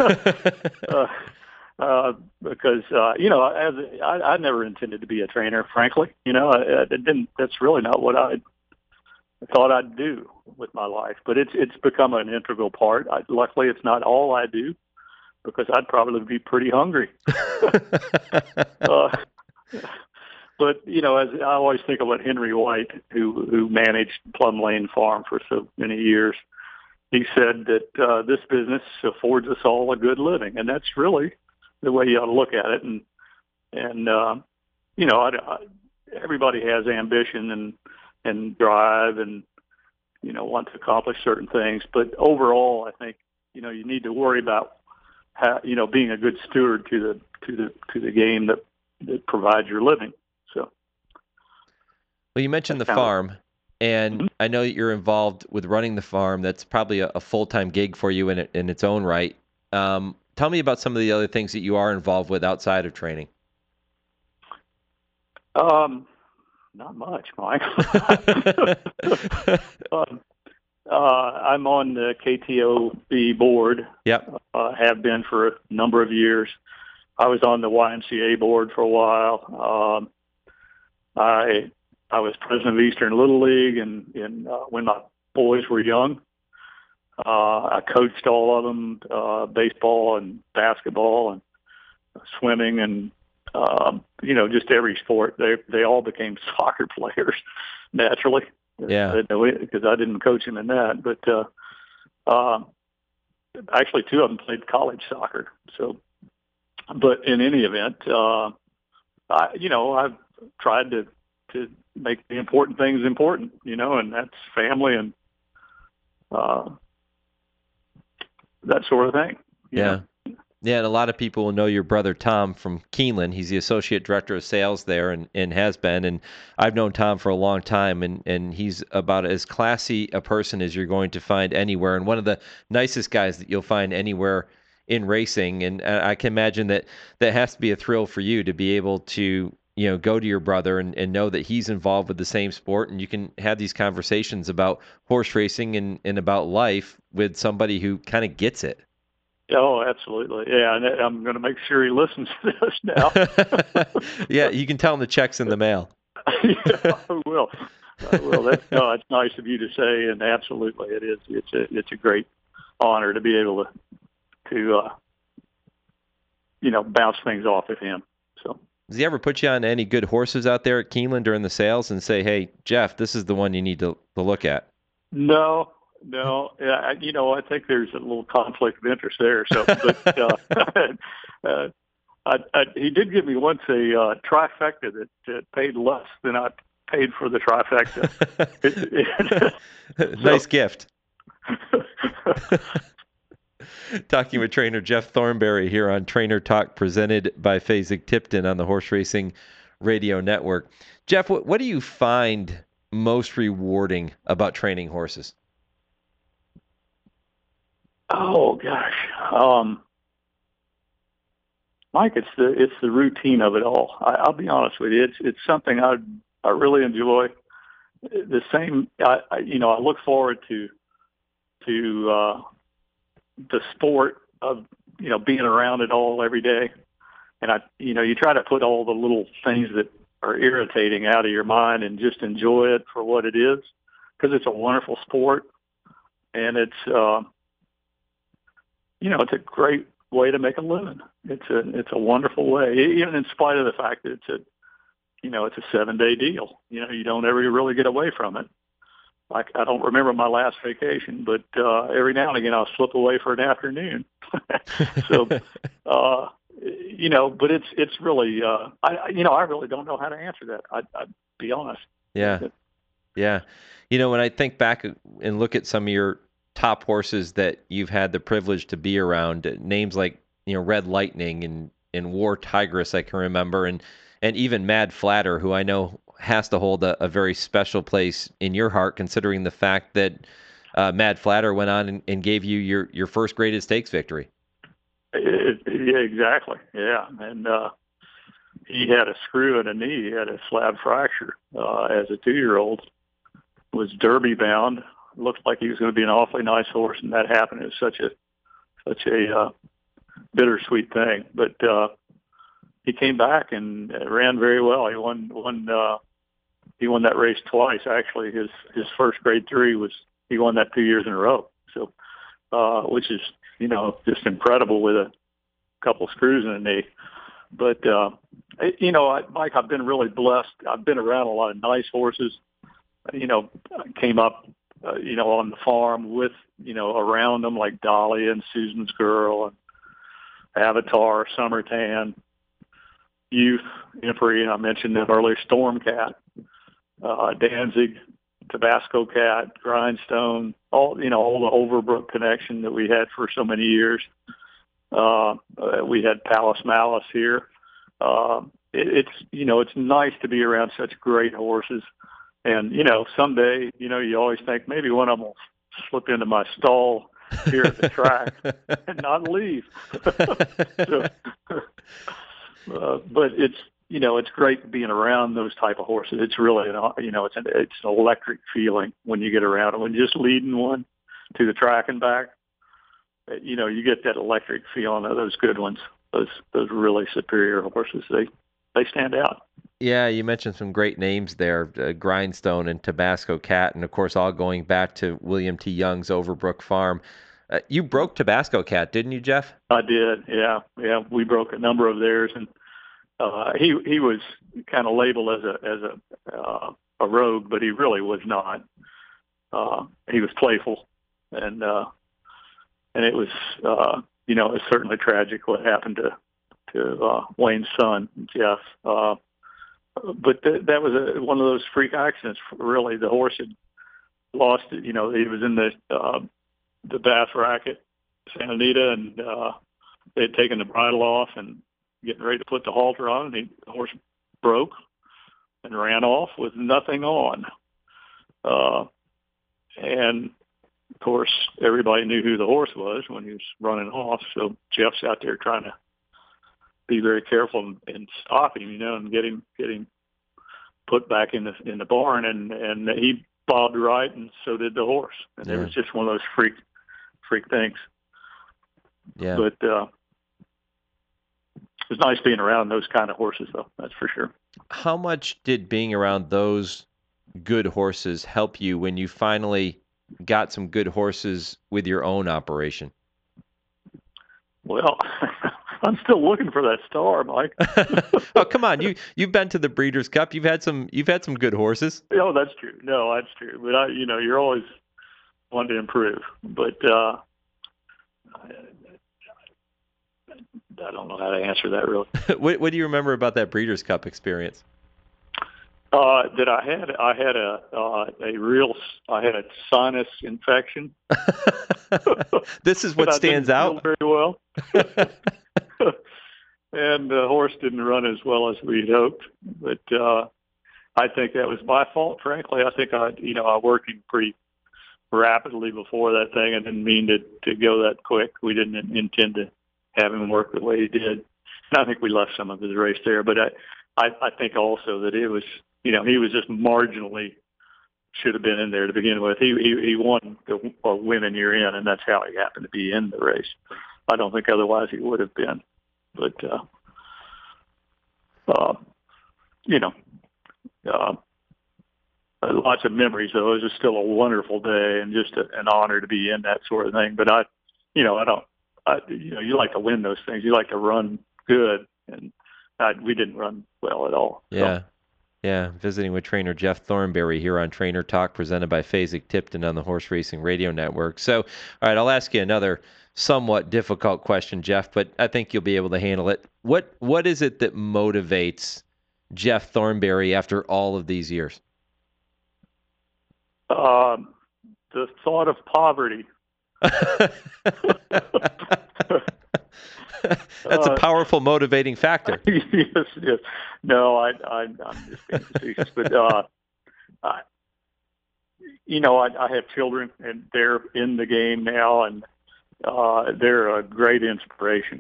Because, I never intended to be a trainer, frankly. I didn't. That's really not what I thought I'd do with my life. But it's become an integral part. Luckily, it's not all I do, because I'd probably be pretty hungry. But, as I always think about Henry White, who managed Plum Lane Farm for so many years, he said that this business affords us all a good living. And that's really the way you ought to look at it. And everybody has ambition and drive and, want to accomplish certain things. But overall, I think, you need to worry about how, being a good steward to the game that provides your living. So. Well, you mentioned the farm, and I know that you're involved with running the farm. That's probably a full-time gig for you in its own right. Tell me about some of the other things that you are involved with outside of training. Not much, Mike. I'm on the KTOB board. Yep. Have been for a number of years. I was on the YMCA board for a while. I was president of Eastern Little League, and when my boys were young. I coached all of them, baseball and basketball and swimming and, just every sport. They all became soccer players naturally. Yeah. Because I didn't coach them in that. But actually, two of them played college soccer. So, but in any event, I've tried to make the important things important, and that's family and that sort of thing. Yeah. Yeah, and a lot of people will know your brother Tom from Keeneland. He's the associate director of sales there and has been. And I've known Tom for a long time, and he's about as classy a person as you're going to find anywhere, and one of the nicest guys that you'll find anywhere in racing. And I can imagine that has to be a thrill for you to be able to go to your brother and know that he's involved with the same sport, and you can have these conversations about horse racing and about life with somebody who kind of gets it. Oh, absolutely. Yeah, and I'm going to make sure he listens to this now. Yeah, you can tell him the check's in the mail. Yeah, I will. It's nice of you to say, and absolutely it is. It's a great honor to be able to bounce things off of him. So. Does he ever put you on any good horses out there at Keeneland during the sales and say, "Hey, Jeff, this is the one you need to look at"? No. I think there's a little conflict of interest there. So, but he did give me once a trifecta that paid less than I paid for the trifecta. Nice gift. Talking with trainer Jeff Thornberry here on Trainer Talk, presented by Fasig-Tipton on the Horse Racing Radio Network. Jeff, what do you find most rewarding about training horses? Oh gosh, Mike, it's the routine of it all. I'll be honest with you, it's something I really enjoy. The same, I look forward to the sport of being around it all every day, and you try to put all the little things that are irritating out of your mind and just enjoy it for what it is, because it's a wonderful sport, and it's it's a great way to make a living. It's a wonderful way, even in spite of the fact that it's a 7-day deal. You don't ever really get away from it. Like, I don't remember my last vacation, but every now and again I'll slip away for an afternoon. So, but it's really, I really don't know how to answer that. I'd be honest. Yeah. Yeah. When I think back and look at some of your top horses that you've had the privilege to be around, names like, Red Lightning and War Tigress, I can remember, and even Mad Flatter, who I know has to hold a very special place in your heart, considering the fact that Mad Flatter went on and gave you your first graded stakes victory. Yeah, exactly. Yeah, and he had a screw in a knee. He had a slab fracture as a 2-year-old. Was Derby bound. Looked like he was going to be an awfully nice horse, and that happened. It was such a bittersweet thing. But he came back and ran very well. He won that race twice. Actually, his first grade 3 was he won that 2 years in a row. So, which is just incredible with a couple screws in the knee. But Mike, I've been really blessed. I've been around a lot of nice horses. Came up, on the farm with, around them like Dahlia and Susan's Girl and Avatar, Summertan, Youth, Emperor, I mentioned that earlier, Storm Cat, Danzig, Tabasco Cat, Grindstone, all the Overbrook connection that we had for so many years. We had Palace Malice here. It's nice to be around such great horses. And, someday, you always think maybe one of them will slip into my stall here at the track and not leave. But it's great being around those type of horses. It's really, it's an electric feeling when you get around them. When you're just leading one to the track and back, you get that electric feeling of those good ones, those really superior horses. They stand out. Yeah, you mentioned some great names there, Grindstone and Tabasco Cat, and of course all going back to William T. Young's Overbrook Farm. You broke Tabasco Cat, didn't you, Jeff? I did, yeah. We broke a number of theirs, and he was kind of labeled as a rogue, but he really was not. He was playful, and it was it was certainly tragic what happened to Wayne's son, Jeff. But that was one of those freak accidents. Really, the horse had lost it. He was in the bath racket, Santa Anita, and they had taken the bridle off and getting ready to put the halter on, and the horse broke and ran off with nothing on. And of course, everybody knew who the horse was when he was running off. So Jeff's out there trying to be very careful and stop him, and get him put back in the barn, and he bobbed right, and so did the horse. And it was just one of those freak things. Yeah. But it was nice being around those kind of horses, though. That's for sure. How much did being around those good horses help you when you finally got some good horses with your own operation? Well, I'm still looking for that star, Mike. Oh, come on. You've been to the Breeders' Cup. You've had some good horses. Oh, that's true. No, that's true. But you're always wanting to improve. But I don't know how to answer that really. What do you remember about that Breeders' Cup experience? That I had a sinus infection. This is what stands out very well. And the horse didn't run as well as we'd hoped, but I think that was my fault. Frankly, I think I worked him pretty rapidly before that thing. I didn't mean to go that quick. We didn't intend to have him work the way he did. And I think we left some of his race there, but I think also that it was, he was just marginally should have been in there to begin with. He won the women year in, and that's how he happened to be in the race. I don't think otherwise he would have been. But, lots of memories, though. It was just still a wonderful day and just an honor to be in that sort of thing. But you like to win those things. You like to run good, and we didn't run well at all. Yeah. So. Yeah, visiting with trainer Jeff Thornberry here on Trainer Talk, presented by Fasig-Tipton on the Horse Racing Radio Network. So, all right, I'll ask you another somewhat difficult question, Jeff, but I think you'll be able to handle it. What is it that motivates Jeff Thornberry after all of these years? The thought of poverty. That's a powerful motivating factor. Yes. No, I'm just being facetious, but I have children, and they're in the game now, and they're a great inspiration.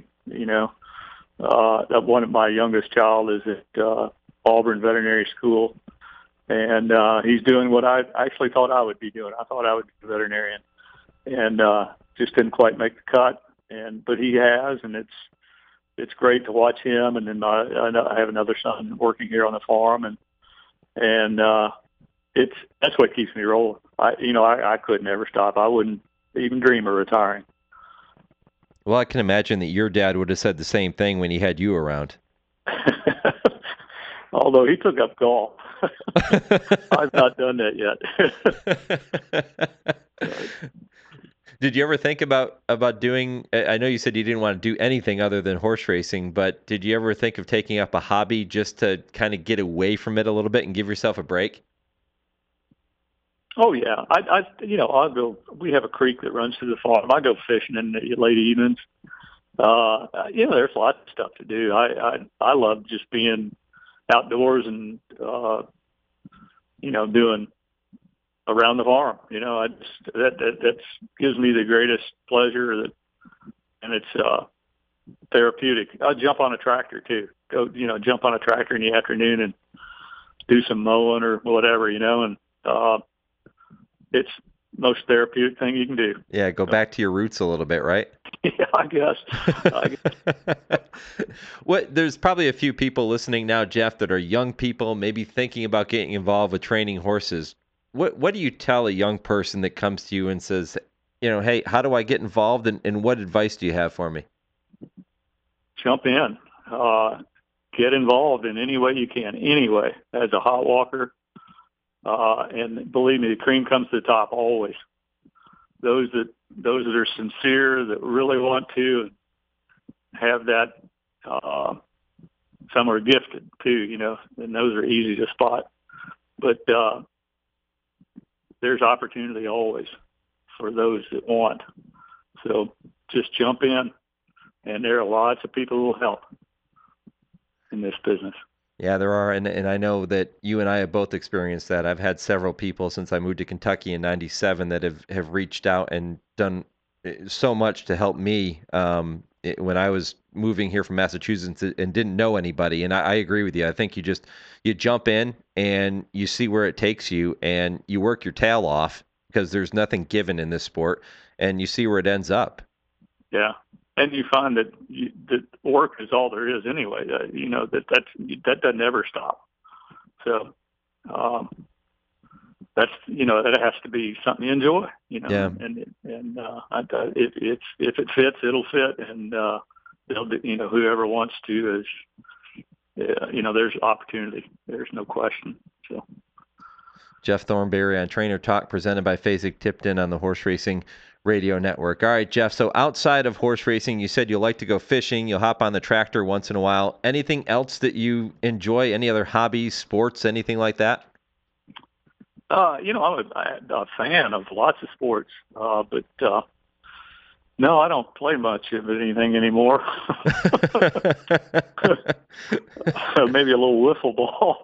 One of my youngest child is at Auburn Veterinary School, and he's doing what I actually thought I would be doing. I thought I would be a veterinarian, and just didn't quite make the cut. But he has, and it's great to watch him. And then I have another son working here on the farm, and that's what keeps me rolling. I could never stop. I wouldn't even dream of retiring. Well, I can imagine that your dad would have said the same thing when he had you around. Although he took up golf. I've not done that yet. Did you ever think about doing, I know you said you didn't want to do anything other than horse racing, but did you ever think of taking up a hobby just to kind of get away from it a little bit and give yourself a break? Oh yeah, I'll go. We have a creek that runs through the farm. I go fishing in the late evenings. There's lots of stuff to do. I love just being outdoors and doing around the farm. That gives me the greatest pleasure. And it's therapeutic. I jump on a tractor too. Jump on a tractor in the afternoon and do some mowing or whatever. And it's the most therapeutic thing you can do. Yeah, go back to your roots a little bit, right? Yeah, I guess. There's probably a few people listening now, Jeff, that are young people, maybe thinking about getting involved with training horses. What do you tell a young person that comes to you and says, hey, how do I get involved, and what advice do you have for me? Jump in. Get involved in any way you can, anyway, as a hot walker. And believe me, the cream comes to the top always. Those that are sincere, that really want to have that. Some are gifted too, and those are easy to spot. But there's opportunity always for those that want. So just jump in, and there are lots of people who will help in this business. Yeah, there are, and I know that you and I have both experienced that. I've had several people since I moved to Kentucky in '97 that have reached out and done so much to help me when I was moving here from Massachusetts and didn't know anybody. And I agree with you. I think you jump in and you see where it takes you, and you work your tail off because there's nothing given in this sport, and you see where it ends up. Yeah. And you find that work is all there is anyway. That doesn't ever stop. So that's that has to be something you enjoy. Yeah. And if it fits, it'll fit, and whoever wants to is there's opportunity. There's no question. So. Jeff Thornberry on Trainer Talk, presented by Fasig-Tipton on the Horse Racing Radio Network. All right, Jeff, so outside of horse racing, you said you like to go fishing, you'll hop on the tractor once in a while. Anything else that you enjoy? Any other hobbies, sports, anything like that? I'm a fan of lots of sports, but no, I don't play much of anything anymore. Maybe a little wiffle ball.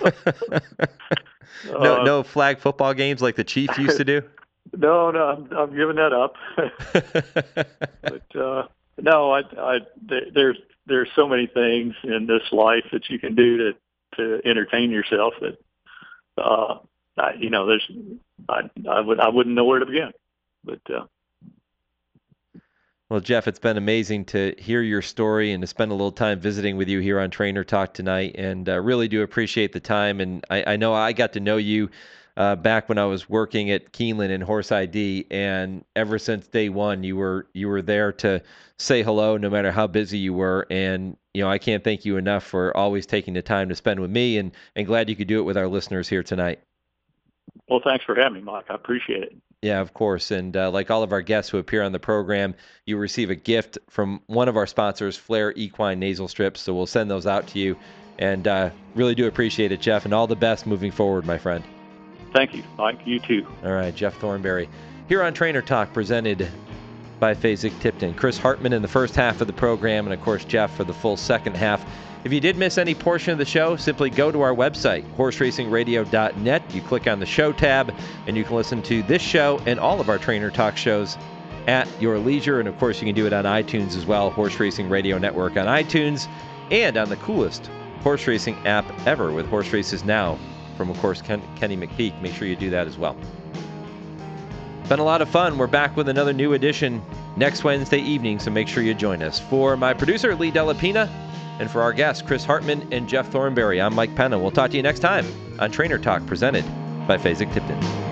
No flag football games like the Chiefs used to do? No, I'm giving that up. But no, there's so many things in this life that you can do to entertain yourself that I wouldn't know where to begin. But well, Jeff, it's been amazing to hear your story and to spend a little time visiting with you here on Trainer Talk tonight, and really do appreciate the time. And I know I got to know you back when I was working at Keeneland in Horse ID, and ever since day one, you were there to say hello no matter how busy you were. And I can't thank you enough for always taking the time to spend with me, and glad you could do it with our listeners here tonight. Well, thanks for having me, Mike. I appreciate it. Yeah, of course. And like all of our guests who appear on the program, you receive a gift from one of our sponsors, Flair Equine Nasal Strips. So we'll send those out to you, and really do appreciate it, Jeff, and all the best moving forward, my friend. Thank you, Mike. You too. All right, Jeff Thornberry here on Trainer Talk, presented by Fasig-Tipton. Chris Hartman in the first half of the program, and of course Jeff for the full second half. If you did miss any portion of the show, simply go to our website, horseracingradio.net. You click on the show tab, and you can listen to this show and all of our Trainer Talk shows at your leisure. And of course, you can do it on iTunes as well, Horse Racing Radio Network on iTunes, and on the coolest horse racing app ever with Horse Races Now from, of course, Kenny McPeak. Make sure you do that as well. Been a lot of fun. We're back with another new edition next Wednesday evening, so make sure you join us. For my producer, Lee Delapina, and for our guests, Chris Hartman and Jeff Thornberry, I'm Mike Penna. We'll talk to you next time on Trainer Talk, presented by Fasig-Tipton.